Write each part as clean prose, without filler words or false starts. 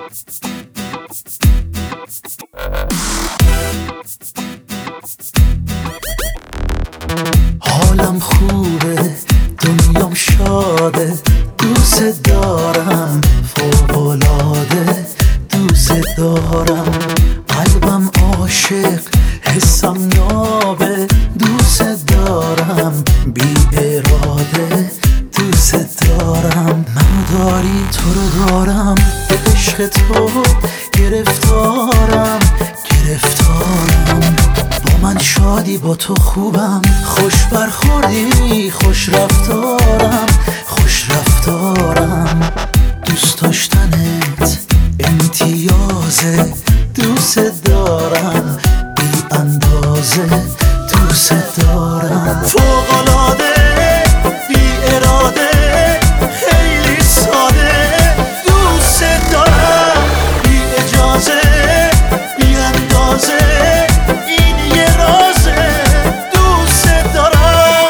حالم خوبه، دنیام شاده، دوست دارم فوق‌العاده، دوست دارم. قلبم عاشق، حسم نابه، دوست دارم بی اراده، دوست دارم. منو داری تو رو دارم، به عشق تو گرفتارم. با من شادی، با تو خوبم، خوش برخوردی، خوش رفتارم. دوست داشتنت امتیازه، دوست دارم بی اندازه، دوست دارم. فوق‌العاده، بی اراده، خیلی ساده، دوست دارم بی اجازه، بی اندازه، این یه رازه، دوست دارم.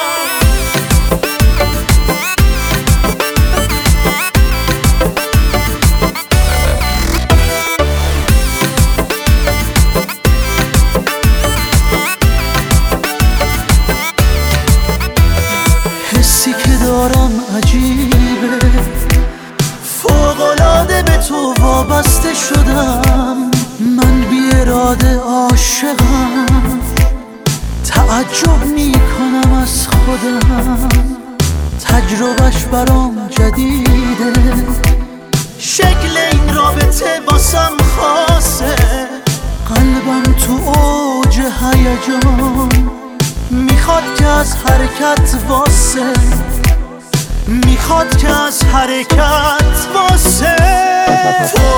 حسی که دارم عجیبه، فوق‌العاده به تو وابسته شدم. من بی اراده عاشقم، تعجب میکنم از خودم. تجربهش برام جدیده، شکل این رابطه باسم خاصه. قلبم تو اوج هیجان، میخواد که از حرکت واسه، میخواد که از حرکت واسه.